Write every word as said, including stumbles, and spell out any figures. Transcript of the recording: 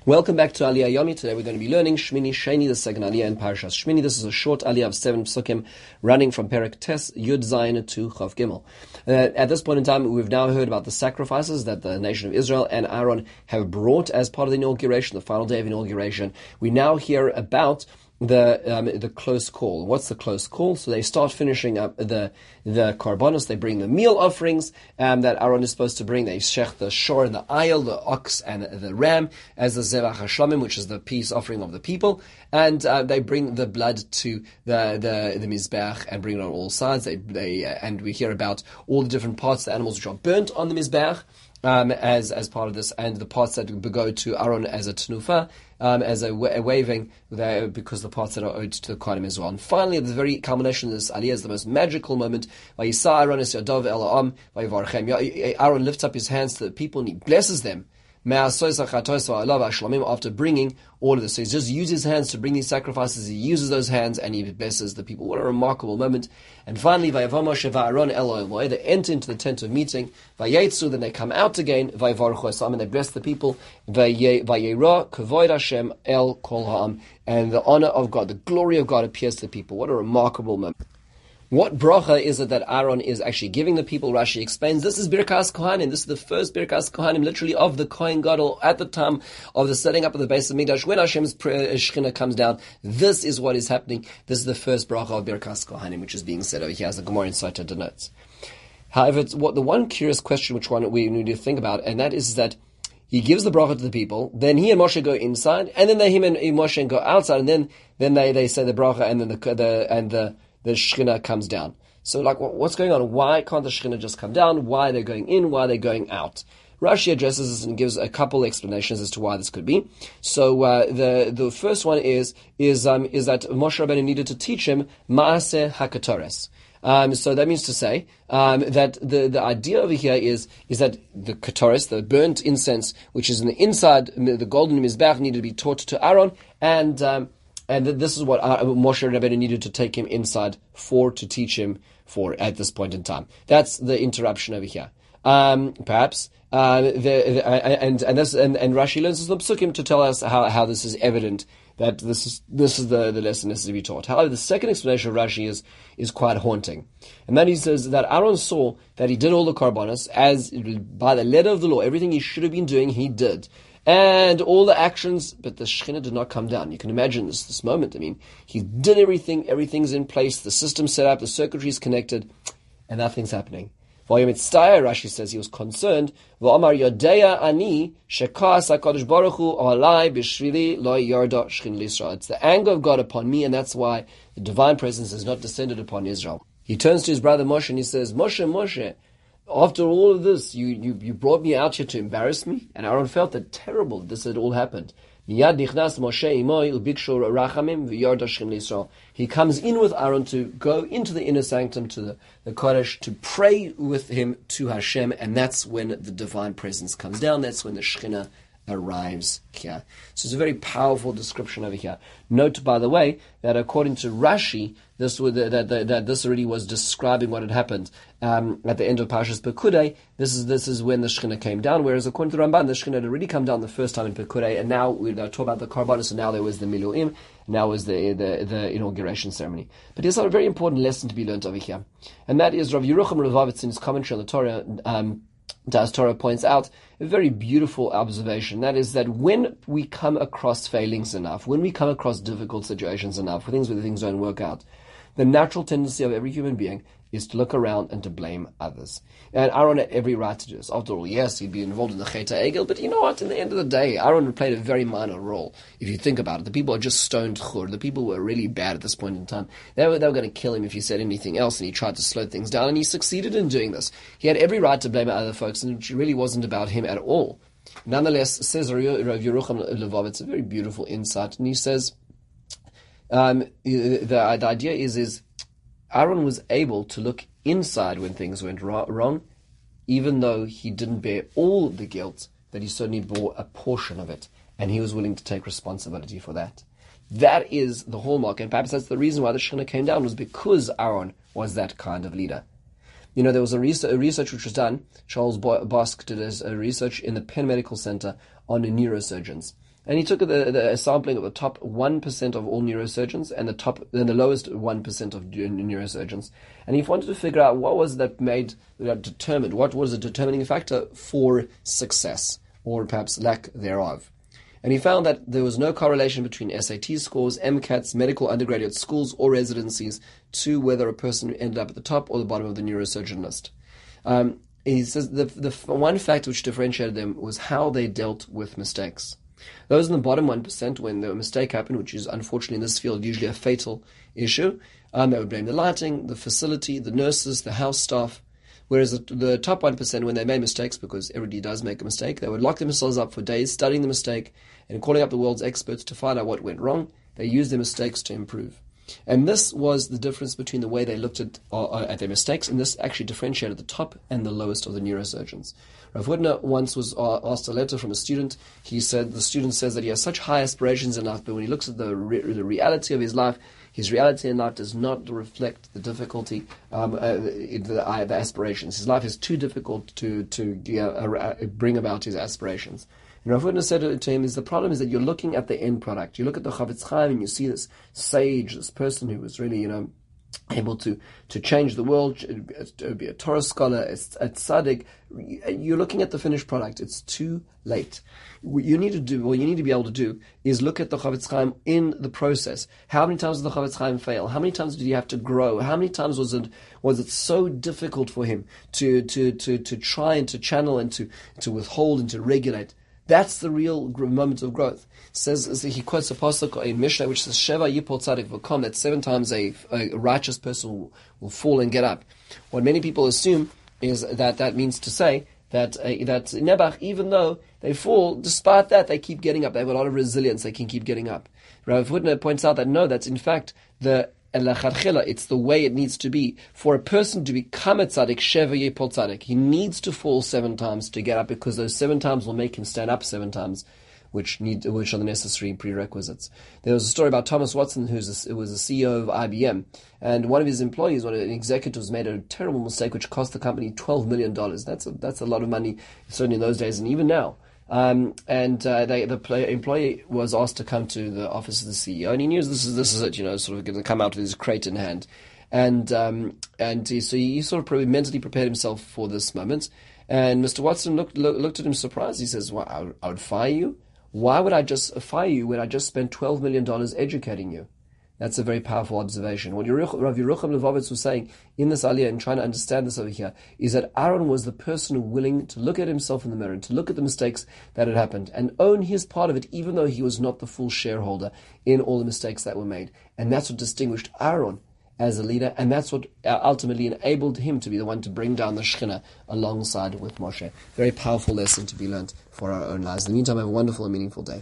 Welcome back to Aliyah Yomi. Today we're going to be learning Shmini Sheni, the second Aliyah in Parashas Shmini. This is a short Aliyah of seven psukim running from Perek Tes Yud Zayin to Chav Gimel. Uh, at this point in time, we've now heard about the sacrifices that the nation of Israel and Aaron have brought as part of the inauguration, the final day of inauguration. We now hear about the um, the close call. What's the close call? So they start finishing up the the karbanos. They bring the meal offerings um, that Aaron is supposed to bring. They shech the shor and the ayil, the ox and the ram, as the zevach hashlamim, which is the peace offering of the people. And uh, they bring the blood to the the, the mizbeach and bring it on all sides. They they uh, and we hear about all the different parts of the animals which are burnt on the mizbeach. Um, as as part of this, and the parts that go to Aaron as a tenufa, um, as a, wa- a waving, there because the parts that are owed to the Kohanim as well. And finally, at the very culmination of this aliyah is the most magical moment. Vayisa Aaron es yadav el ha'am vayivarchem. Aaron lifts up his hands to the people and he blesses them after bringing all of this. So he just uses his hands to bring these sacrifices. He uses those hands and he blesses the people. What a remarkable moment. And finally, they enter into the tent of meeting. Then they come out again and they bless the people. And the honor of God, the glory of God appears to the people. What a remarkable moment. What bracha is it that Aaron is actually giving the people? Rashi explains, this is Birkas Kohanim. This is the first Birkas Kohanim, literally, of the Kohen Gadol at the time of the setting up of the base of Mikdash. When Hashem's Shekhinah comes down, this is what is happening. This is the first bracha of Birkas Kohanim, which is being said over here, as the Gemara in Sota denotes. However, it's what the one curious question which one we need to think about, and that is that he gives the bracha to the people, then he and Moshe go inside, and then they, him and Moshe go outside, and then, then they, they say the bracha, and then the, the and the the Shekhinah comes down. So, like, what's going on? Why can't the Shekhinah just come down? Why are they going in? Why are they going out? Rashi addresses this and gives a couple explanations as to why this could be. So, uh, the the first one is is um is that Moshe Rabbeinu needed to teach him Maaseh HaKetores. Um, so that means to say um, that the, the idea over here is is that the ketoris, the burnt incense, which is in the inside, the golden mizbeach, needed to be taught to Aaron, and um, And this is what Moshe Rabbeinu needed to take him inside for, to teach him for at this point in time. That's the interruption over here. Um, perhaps, uh, the, the, and and this and, and Rashi learns from Psukim to tell us how, how this is evident that this is this is the, the lesson necessary to be taught. However, the second explanation of Rashi is is quite haunting, and that he says that Aaron saw that he did all the karbanos as by the letter of the law, everything he should have been doing, he did. And all the actions, but the Shekhinah did not come down. You can imagine this this moment. I mean, he did everything, everything's in place, the system's set up, the circuitry is connected, and nothing's happening. Rashi says he was concerned. It's the anger of God upon me, and that's why the divine presence has not descended upon Israel. He turns to his brother Moshe and he says, Moshe, Moshe, after all of this, you, you, you brought me out here to embarrass me? And Aaron felt that terrible that this had all happened. He comes in with Aaron to go into the inner sanctum, to the, the Kodesh, to pray with him to Hashem, and that's when the divine presence comes down. That's when the Shekhinah arrives here. So it's a very powerful description over here. Note, by the way, that according to Rashi, this would, that, that, that this already was describing what had happened um, at the end of Parashas Pekudei. This is this is when the Shekhinah came down, whereas according to Ramban, the Shekhinah had already come down the first time in Pekudei, and now we talk about the Karbanos, and now there was the Miluim, now was the, the the inauguration ceremony. But there's a very important lesson to be learned over here, and that is Rav Yerucham Levavitz in his commentary on the Torah, um, Das Torah points out a very beautiful observation. That is that when we come across failings enough, when we come across difficult situations enough, things where things don't work out, the natural tendency of every human being is to look around and to blame others. And Aaron had every right to do this. After all, yes, he'd be involved in the Chet HaEgel, but you know what? In the end of the day, Aaron played a very minor role. If you think about it, the people are just stoned chur. The people were really bad at this point in time. They were, they were going to kill him if he said anything else, and he tried to slow things down, and he succeeded in doing this. He had every right to blame other folks, and it really wasn't about him at all. Nonetheless, says Rav Yerucham Levavitz, a very beautiful insight, and he says, um, the, the idea is, is Aaron was able to look inside when things went wrong, even though he didn't bear all the guilt, that he certainly bore a portion of it, and he was willing to take responsibility for that. That is the hallmark, and perhaps that's the reason why the Shekhinah came down, was because Aaron was that kind of leader. You know, there was a research, a research which was done. Charles Bosk did a research in the Penn Medical Center on neurosurgeons. And he took the, the a sampling of the top one percent of all neurosurgeons and the top and the lowest one percent of neurosurgeons. And he wanted to figure out what was that made, that determined, what was a determining factor for success, or perhaps lack thereof. And he found that there was no correlation between S A T scores, MCATs, medical undergraduate schools, or residencies to whether a person ended up at the top or the bottom of the neurosurgeon list. Um, he says the, the one fact which differentiated them was how they dealt with mistakes. Those in the bottom one percent, when the mistake happened, which is unfortunately in this field usually a fatal issue, um, they would blame the lighting, the facility, the nurses, the house staff. Whereas the, the top one percent, when they made mistakes, because everybody does make a mistake, they would lock themselves up for days studying the mistake and calling up the world's experts to find out what went wrong. They used their mistakes to improve. And this was the difference between the way they looked at, uh, at their mistakes, and this actually differentiated the top and the lowest of the neurosurgeons. Rav Hutner once was asked a letter from a student. He said, the student says that he has such high aspirations in life, but when he looks at the, re- the reality of his life, his reality in life does not reflect the difficulty, um, uh, the, uh, the aspirations. His life is too difficult to, to uh, uh, bring about his aspirations. And Rav Hutner said to him, is the problem is that you're looking at the end product. You look at the Chavetz Chaim and you see this sage, this person who was really, you know, able to, to change the world, to be a Torah scholar, a, a tzaddik. You're looking at the finished product. It's too late. What you need to do, what you need to be able to do, is look at the Chavetz Chaim in the process. How many times did the Chavetz Chaim fail? How many times did he have to grow? How many times was it was it so difficult for him to to to to try and to channel and to to withhold and to regulate? That's the real moment of growth. It says, he quotes a pasuk in Mishnah which says, Sheva yipol tzadik v'kom, that seven times a, a righteous person will, will fall and get up. What many people assume is that that means to say that uh, that Nebuch, even though they fall, despite that they keep getting up. They have a lot of resilience. They can keep getting up. Rav Hutner points out that no, that's in fact the it's the way it needs to be. For a person to become a tzaddik, sheva yipol tzaddik, he needs to fall seven times to get up, because those seven times will make him stand up seven times, which need which are the necessary prerequisites. There was a story about Thomas Watson, who was a C E O of I B M, and one of his employees, one of the executives, made a terrible mistake which cost the company twelve million dollars. That's a, that's a lot of money, certainly in those days, and even now. Um, and uh, they, the play, employee was asked to come to the office of the C E O, and he knew this is this is it, you know, sort of going to come out with his crate in hand, and um, and he, so he sort of probably mentally prepared himself for this moment. And Mister Watson looked look, looked at him surprised. He says, "Well, I would, I would fire you. Why would I just fire you when I just spent twelve million dollars educating you?" That's a very powerful observation. What Rav Yerucham Levovitz was saying in this aliyah and trying to understand this over here is that Aaron was the person willing to look at himself in the mirror, to look at the mistakes that had happened and own his part of it, even though he was not the full shareholder in all the mistakes that were made. And that's what distinguished Aaron as a leader, and that's what ultimately enabled him to be the one to bring down the Shekhinah alongside with Moshe. Very powerful lesson to be learned for our own lives. In the meantime, have a wonderful and meaningful day.